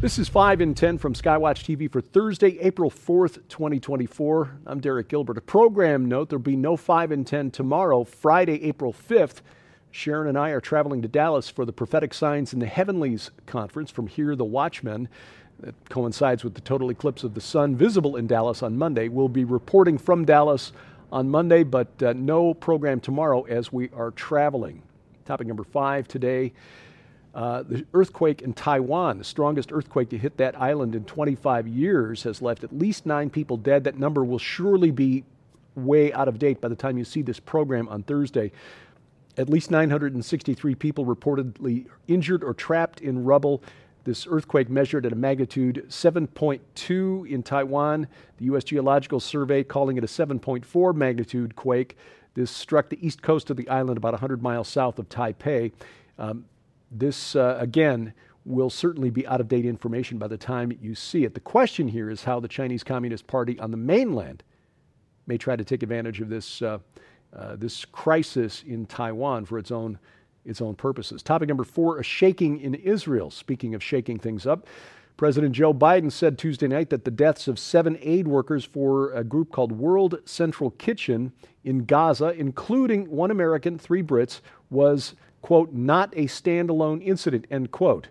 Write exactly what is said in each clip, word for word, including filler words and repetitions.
This is five in ten from Skywatch T V for Thursday, April fourth, twenty twenty-four. I'm Derek Gilbert. A program note, there'll be no five in ten tomorrow, Friday, April fifth. Sharon and I are traveling to Dallas for the Prophetic Signs in the Heavenlies Conference from Here the Watchmen. That coincides with the total eclipse of the sun visible in Dallas on Monday. We'll be reporting from Dallas on Monday, but uh, no program tomorrow as we are traveling. Topic number five today. Uh, the earthquake in Taiwan, the strongest earthquake to hit that island in twenty-five years, has left at least nine people dead. That number will surely be way out of date by the time you see this program on Thursday. At least nine hundred sixty-three people reportedly injured or trapped in rubble. This earthquake measured at a magnitude seven point two in Taiwan. The U S Geological Survey calling it a seven point four magnitude quake. This struck the east coast of the island about one hundred miles south of Taipei. Um, This, uh, again, will certainly be out-of-date information by the time you see it. The question here is how the Chinese Communist Party on the mainland may try to take advantage of this uh, uh, this crisis in Taiwan for its own its own purposes. Topic number four, a shaking in Israel. Speaking of shaking things up, President Joe Biden said Tuesday night that the deaths of seven aid workers for a group called World Central Kitchen in Gaza, including one American, three Brits, was, quote, not a standalone incident, end quote.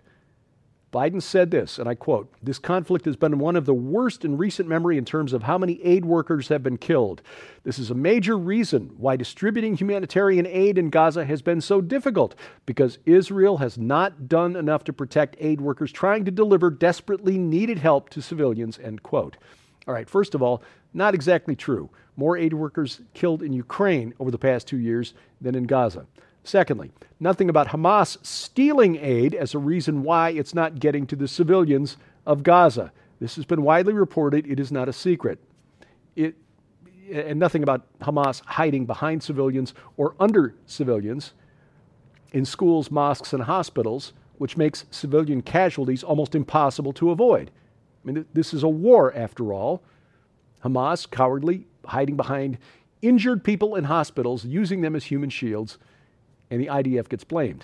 Biden said this, and I quote, "This conflict has been one of the worst in recent memory in terms of how many aid workers have been killed. This is a major reason why distributing humanitarian aid in Gaza has been so difficult, because Israel has not done enough to protect aid workers trying to deliver desperately needed help to civilians," end quote. All right, first of all, not exactly true. More aid workers killed in Ukraine over the past two years than in Gaza. Secondly, nothing about Hamas stealing aid as a reason why it's not getting to the civilians of Gaza. This has been widely reported. It is not a secret. It, and nothing about Hamas hiding behind civilians or under civilians in schools, mosques, and hospitals, which makes civilian casualties almost impossible to avoid. I mean, this is a war, after all. Hamas cowardly hiding behind injured people in hospitals, using them as human shields, and the I D F gets blamed.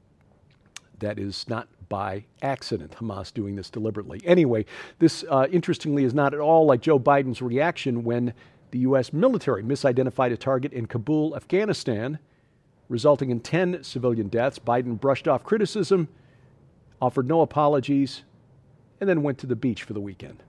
That is not by accident, Hamas doing this deliberately. Anyway, this, uh, interestingly, is not at all like Joe Biden's reaction when the U S military misidentified a target in Kabul, Afghanistan, resulting in ten civilian deaths. Biden brushed off criticism, offered no apologies, and then went to the beach for the weekend.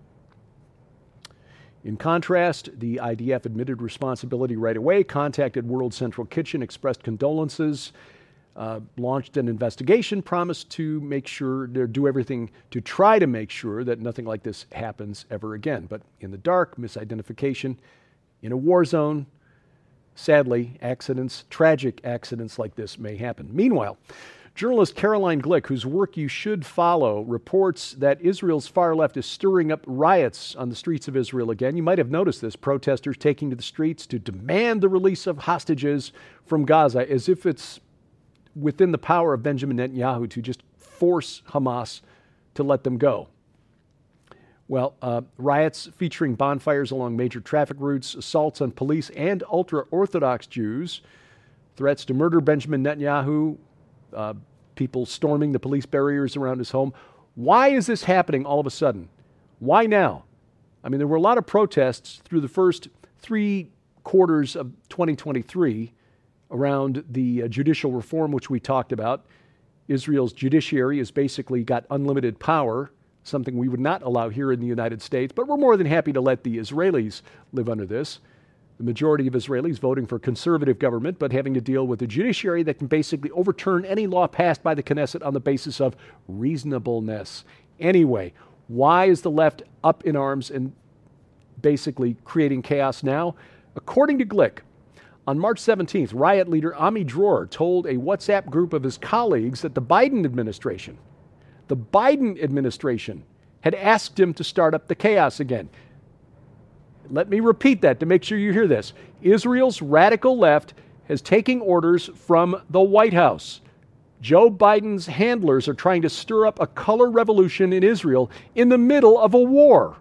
In contrast, the I D F admitted responsibility right away, contacted World Central Kitchen, expressed condolences, uh, launched an investigation, promised to make sure, to do everything to try to make sure that nothing like this happens ever again. But in the dark, misidentification, in a war zone, sadly, accidents, tragic accidents like this may happen. Meanwhile, journalist Caroline Glick, whose work you should follow, reports that Israel's far left is stirring up riots on the streets of Israel again. You might have noticed this, protesters taking to the streets to demand the release of hostages from Gaza, as if it's within the power of Benjamin Netanyahu to just force Hamas to let them go. Well, uh, riots featuring bonfires along major traffic routes, assaults on police and ultra-Orthodox Jews, threats to murder Benjamin Netanyahu, Uh, people storming the police barriers around his home. Why is this happening all of a sudden? Why now? I mean, there were a lot of protests through the first three quarters of twenty twenty-three around the uh, judicial reform, which we talked about. Israel's judiciary has basically got unlimited power, something we would not allow here in the United States, but we're more than happy to let the Israelis live under this. The majority of Israelis voting for conservative government, but having to deal with a judiciary that can basically overturn any law passed by the Knesset on the basis of reasonableness. Anyway, why is the left up in arms and basically creating chaos now? According to Glick, on March seventeenth, riot leader Ami Dror told a WhatsApp group of his colleagues that the Biden administration, the Biden administration had asked him to start up the chaos again. Let me repeat that to make sure you hear this. Israel's radical left is taking orders from the White House. Joe Biden's handlers are trying to stir up a color revolution in Israel in the middle of a war.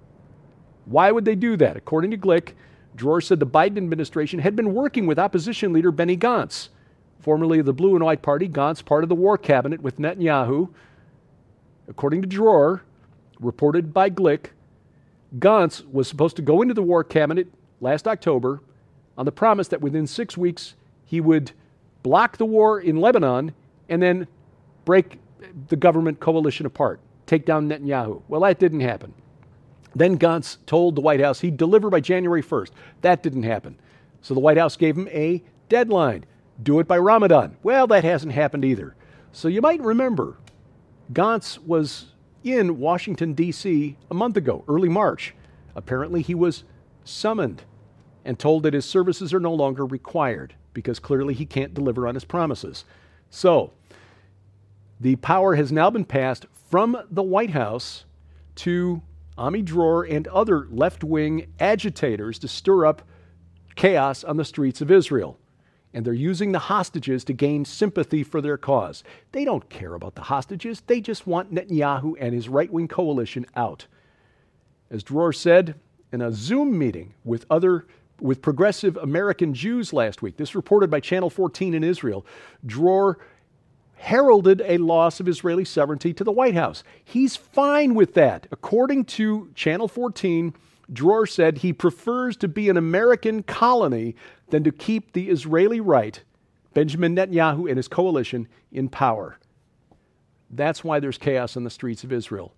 Why would they do that? According to Glick, Dror said the Biden administration had been working with opposition leader Benny Gantz, formerly of the Blue and White Party. Gantz, part of the war cabinet with Netanyahu, According to Dror, reported by Glick, Gantz was supposed to go into the war cabinet last October on the promise that within six weeks he would block the war in Lebanon and then break the government coalition apart, take down Netanyahu. Well, that didn't happen. Then Gantz told the White House he'd deliver by January first. That didn't happen. So the White House gave him a deadline. Do it by Ramadan. Well, that hasn't happened either. So you might remember Gantz was in Washington, D C a month ago, early March. Apparently he was summoned and told that his services are no longer required because clearly he can't deliver on his promises. So the power has now been passed from the White House to Ami Dror and other left-wing agitators to stir up chaos on the streets of Israel. And they're using the hostages to gain sympathy for their cause. They don't care about the hostages. They just want Netanyahu and his right-wing coalition out. As Dror said in a Zoom meeting with other with progressive American Jews last week, this reported by Channel fourteen in Israel, Dror heralded a loss of Israeli sovereignty to the White House. He's fine with that. According to Channel fourteen, Dror said he prefers to be an American colony than to keep the Israeli right, Benjamin Netanyahu and his coalition, in power. That's why there's chaos on the streets of Israel.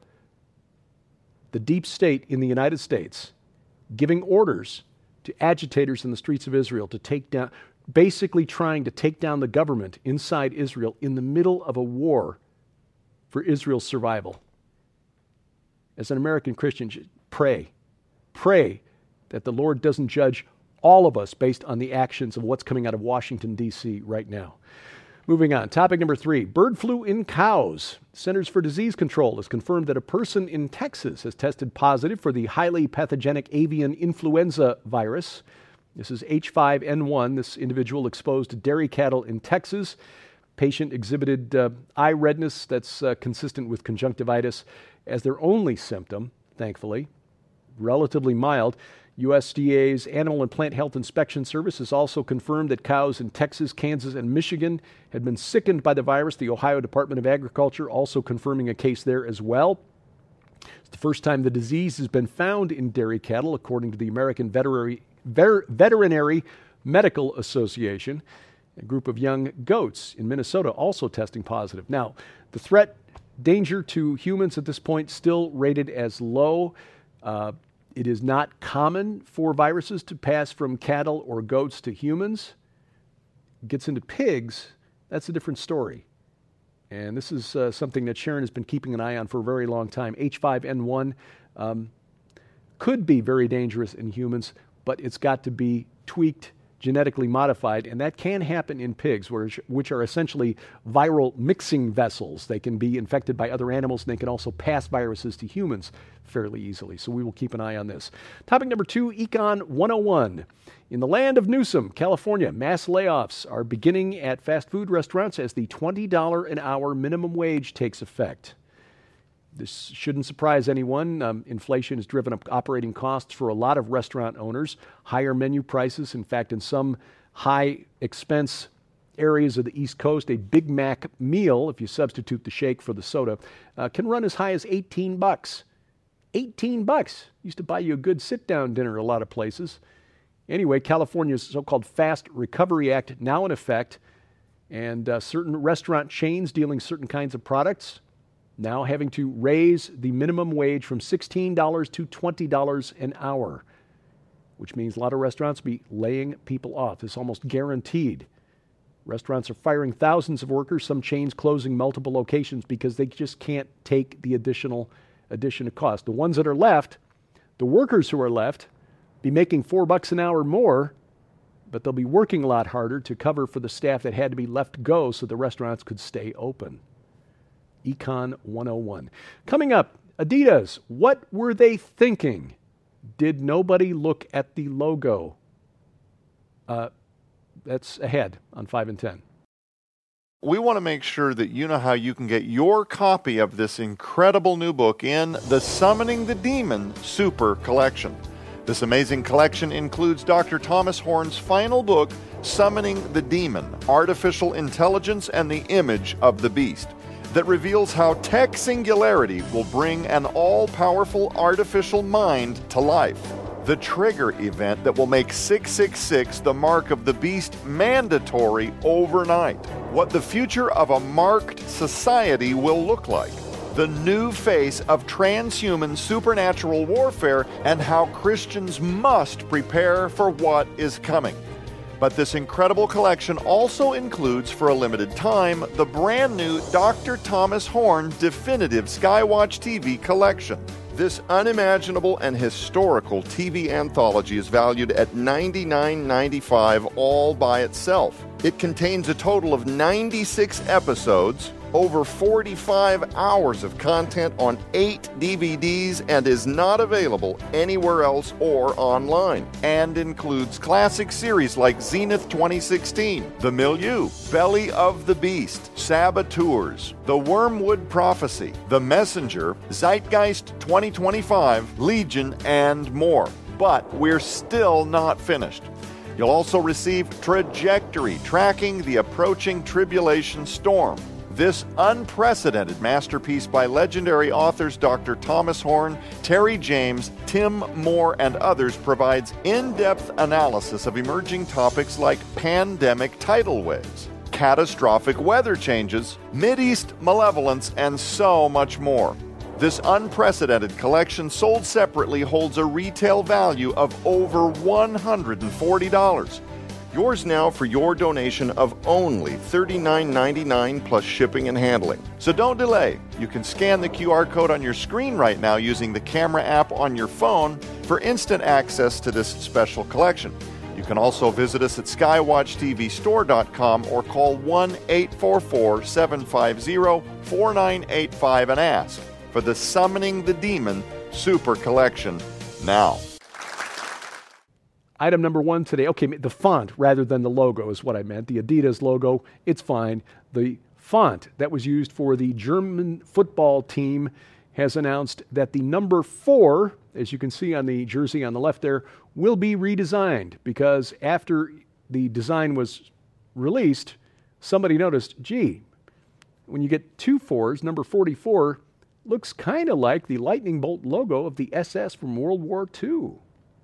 The deep state in the United States giving orders to agitators in the streets of Israel to take down, basically trying to take down the government inside Israel in the middle of a war for Israel's survival. As an American Christian, pray. Pray that the Lord doesn't judge all of us based on the actions of what's coming out of Washington, D C right now. Moving on. Topic number three, bird flu in cows. Centers for Disease Control has confirmed that a person in Texas has tested positive for the highly pathogenic avian influenza virus. This is H five N one. This individual exposed to dairy cattle in Texas. Patient exhibited uh, eye redness that's uh, consistent with conjunctivitis as their only symptom, thankfully. Relatively mild. U S D A's Animal and Plant Health Inspection Service has also confirmed that cows in Texas, Kansas, and Michigan had been sickened by the virus. The Ohio Department of Agriculture also confirming a case there as well. It's the first time the disease has been found in dairy cattle, according to the American Veterinary, Ver, Veterinary Medical Association. A group of young goats in Minnesota also testing positive. Now, the threat, danger to humans at this point still rated as low. Uh, It is not common for viruses to pass from cattle or goats to humans. It gets into pigs, that's a different story. And this is uh, something that Sharon has been keeping an eye on for a very long time. H five N one um, could be very dangerous in humans, but it's got to be tweaked, genetically modified, and that can happen in pigs, which, which are essentially viral mixing vessels. They can be infected by other animals, and they can also pass viruses to humans fairly easily. So we will keep an eye on this. Topic number two, Econ one oh one. In the land of Newsom, California, mass layoffs are beginning at fast food restaurants as the twenty dollars an hour minimum wage takes effect. This shouldn't surprise anyone. Um, inflation has driven up operating costs for a lot of restaurant owners. Higher menu prices. In fact, in some high expense areas of the East Coast, a Big Mac meal, if you substitute the shake for the soda, uh, can run as high as eighteen bucks. eighteen bucks. Used to buy you a good sit-down dinner a lot of places. Anyway, California's so-called Fast Recovery Act now in effect, and uh, certain restaurant chains dealing certain kinds of products now having to raise the minimum wage from sixteen dollars to twenty dollars an hour, which means a lot of restaurants will be laying people off. It's almost guaranteed. Restaurants are firing thousands of workers, some chains closing multiple locations because they just can't take the additional addition of cost. The ones that are left, the workers who are left, be making four bucks an hour more, but they'll be working a lot harder to cover for the staff that had to be left go so the restaurants could stay open. Econ one oh one. Coming up, Adidas. What were they thinking? Did nobody look at the logo? Uh, that's ahead on five and ten. We want to make sure that you know how you can get your copy of this incredible new book in the Summoning the Demon Super Collection. This amazing collection includes Doctor Thomas Horn's final book, Summoning the Demon, Artificial Intelligence and the Image of the Beast. that reveals how tech singularity will bring an all-powerful artificial mind to life. The trigger event that will make six six six, the mark of the beast, mandatory overnight. What the future of a marked society will look like. The new face of transhuman supernatural warfare and how Christians must prepare for what is coming. But this incredible collection also includes, for a limited time, the brand new Doctor Thomas Horn Definitive Skywatch T V collection. This unimaginable and historical T V anthology is valued at ninety-nine ninety-five all by itself. It contains a total of ninety-six episodes, over forty-five hours of content on eight D V Ds, and is not available anywhere else or online, and includes classic series like Zenith twenty sixteen, The Milieu, Belly of the Beast, Saboteurs, The Wormwood Prophecy, The Messenger, Zeitgeist twenty twenty-five, Legion, and more. But we're still not finished. You'll also receive Trajectory, tracking the approaching tribulation storm. This unprecedented masterpiece by legendary authors Doctor Thomas Horn, Terry James, Tim Moore, and others provides in-depth analysis of emerging topics like pandemic tidal waves, catastrophic weather changes, Mideast malevolence, and so much more. This unprecedented collection, sold separately, holds a retail value of over one hundred forty dollars. Yours now for your donation of only thirty-nine ninety-nine plus shipping and handling. So don't delay. You can scan the Q R code on your screen right now using the camera app on your phone for instant access to this special collection. You can also visit us at skywatch t v store dot com or call one eight four four, seven five zero, four nine eight five and ask for the Summoning the Demon Super Collection now. Item number one today, okay, the font rather than the logo is what I meant. The Adidas logo, it's fine. The font that was used for the German football team has announced that the number four, as you can see on the jersey on the left there, will be redesigned because after the design was released, somebody noticed, gee, when you get two fours, number forty-four looks kind of like the lightning bolt logo of the S S from World War Two.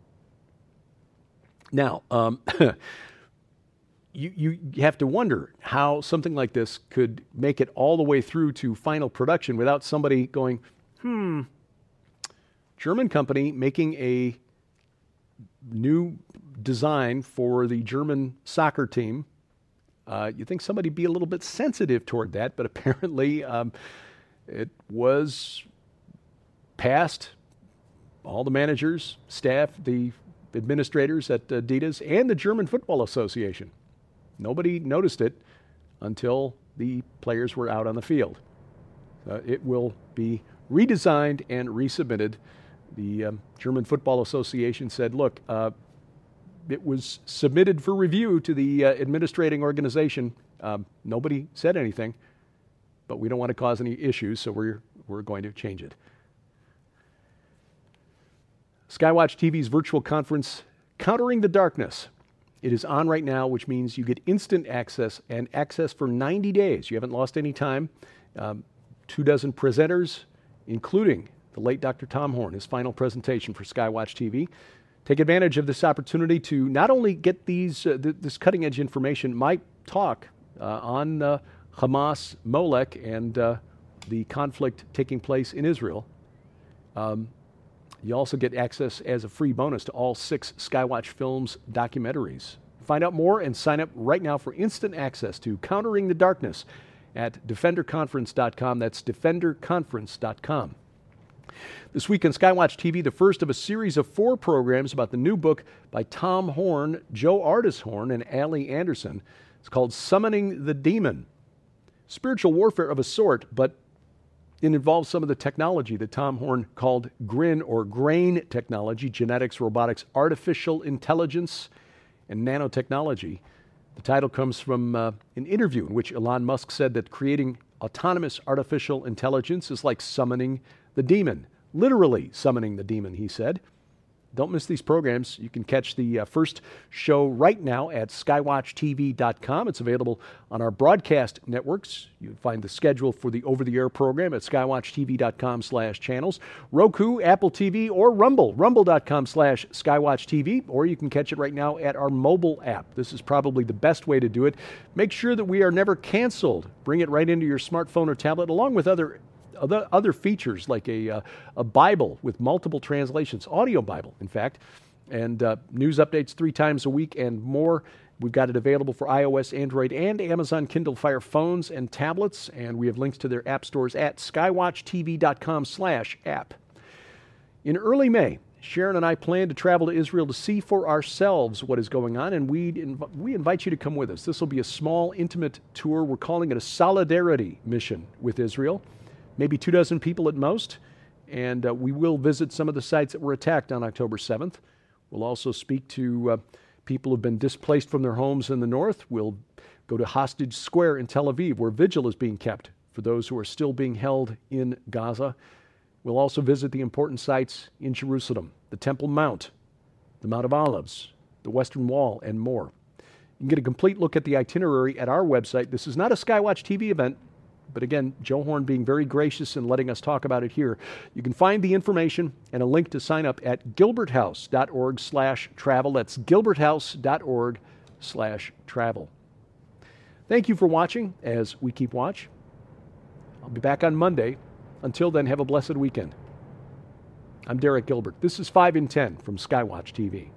Now, um, you, you have to wonder how something like this could make it all the way through to final production without somebody going, hmm, German company making a new design for the German soccer team. Uh, you think somebody be a little bit sensitive toward that, but apparently um, it was past all the managers, staff, the administrators at Adidas, and the German Football Association. Nobody noticed it until the players were out on the field. Uh, it will be redesigned and resubmitted. The um, German Football Association said, look, uh, it was submitted for review to the uh, administrating organization. Um, nobody said anything, but we don't want to cause any issues, so we're, we're going to change it. Skywatch T V's virtual conference, Countering the Darkness. It is on right now, which means you get instant access and access for ninety days. You haven't lost any time. Um, two dozen presenters, including the late Doctor Tom Horn, his final presentation for Skywatch T V. Take advantage of this opportunity to not only get these uh, th- this cutting-edge information, my talk uh, on uh, Hamas, Molech, and uh, the conflict taking place in Israel. Um, You also get access as a free bonus to all six Skywatch Films documentaries. Find out more and sign up right now for instant access to Countering the Darkness at defender conference dot com. That's defender conference dot com. This week on Skywatch T V, the first of a series of four programs about the new book by Tom Horn, Joe Ardis Horn, and Allie Anderson. It's called Summoning the Demon. Spiritual warfare of a sort, but it involves some of the technology that Tom Horn called GRIN or grain technology, genetics, robotics, artificial intelligence, and nanotechnology. The title comes from uh, an interview in which Elon Musk said that creating autonomous artificial intelligence is like summoning the demon. Literally summoning the demon, he said. Don't miss these programs. You can catch the uh, first show right now at skywatch T V dot com. It's available on our broadcast networks. You can find the schedule for the over-the-air program at skywatch T V dot com slash channels, Roku, Apple T V, or Rumble, rumble dot com slash skywatch T V, or you can catch it right now at our mobile app. This is probably the best way to do it. Make sure that we are never canceled. Bring it right into your smartphone or tablet, along with other Other, other features like a, uh, a Bible with multiple translations, audio Bible, in fact, and uh, news updates three times a week and more. We've got it available for iOS, Android, and Amazon Kindle Fire phones and tablets, and we have links to their app stores at skywatch T V dot com slash app. In early May, Sharon and I plan to travel to Israel to see for ourselves what is going on, and we inv- we invite you to come with us. This will be a small, intimate tour. We're calling it a solidarity mission with Israel. Maybe two dozen people at most, and uh, we will visit some of the sites that were attacked on October seventh. We'll also speak to uh, people who have been displaced from their homes in the north. We'll go to Hostage Square in Tel Aviv, where vigil is being kept for those who are still being held in Gaza. We'll also visit the important sites in Jerusalem, the Temple Mount, the Mount of Olives, the Western Wall, and more. You can get a complete look at the itinerary at our website. This is not a Skywatch T V event, but again, Joe Horn being very gracious and letting us talk about it here. You can find the information and a link to sign up at gilbert house dot org slash travel. That's gilbert house dot org slash travel. Thank you for watching as we keep watch. I'll be back on Monday. Until then, have a blessed weekend. I'm Derek Gilbert. This is five in ten from Skywatch T V.